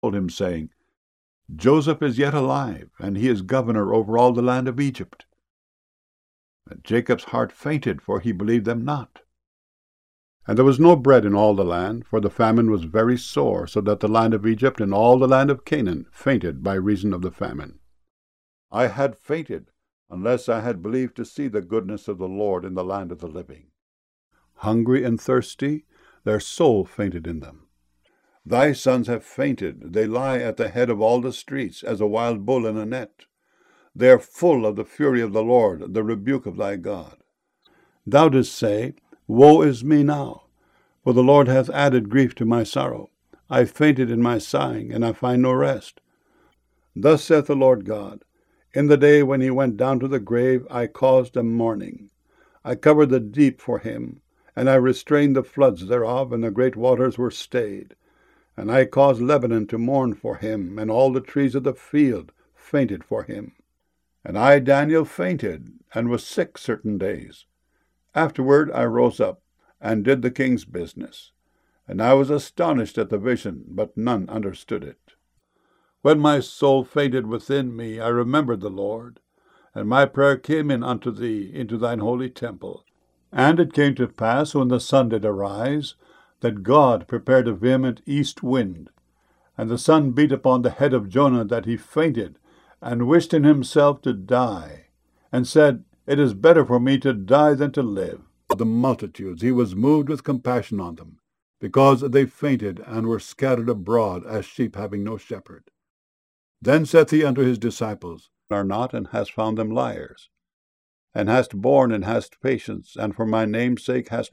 told him, saying, Joseph is yet alive, and he is governor over all the land of Egypt. And Jacob's heart fainted, for he believed them not. And there was no bread in all the land, for the famine was very sore, so that the land of Egypt and all the land of Canaan fainted by reason of the famine. I had fainted, unless I had believed to see the goodness of the Lord in the land of the living. Hungry and thirsty, their soul fainted in them. Thy sons have fainted, they lie at the head of all the streets, as a wild bull in a net. They are full of the fury of the Lord, the rebuke of thy God. Thou didst say, Woe is me now, for the Lord hath added grief to my sorrow. I fainted in my sighing, and I find no rest. Thus saith the Lord God, In the day when he went down to the grave, I caused a mourning. I covered the deep for him, and I restrained the floods thereof, and the great waters were stayed. And I caused Lebanon to mourn for him, and all the trees of the field fainted for him. And I, Daniel, fainted, and was sick certain days. Afterward I rose up, and did the king's business. And I was astonished at the vision, but none understood it. When my soul fainted within me, I remembered the Lord, and my prayer came in unto thee into thine holy temple. And it came to pass, when the sun did arise, that God prepared a vehement east wind, and the sun beat upon the head of Jonah, that he fainted, and wished in himself to die, and said, It is better for me to die than to live. The multitudes he was moved with compassion on them, because they fainted and were scattered abroad as sheep having no shepherd. Then saith he unto his disciples, Are not, and hast found them liars, and hast borne, and hast patience, and for my name's sake hast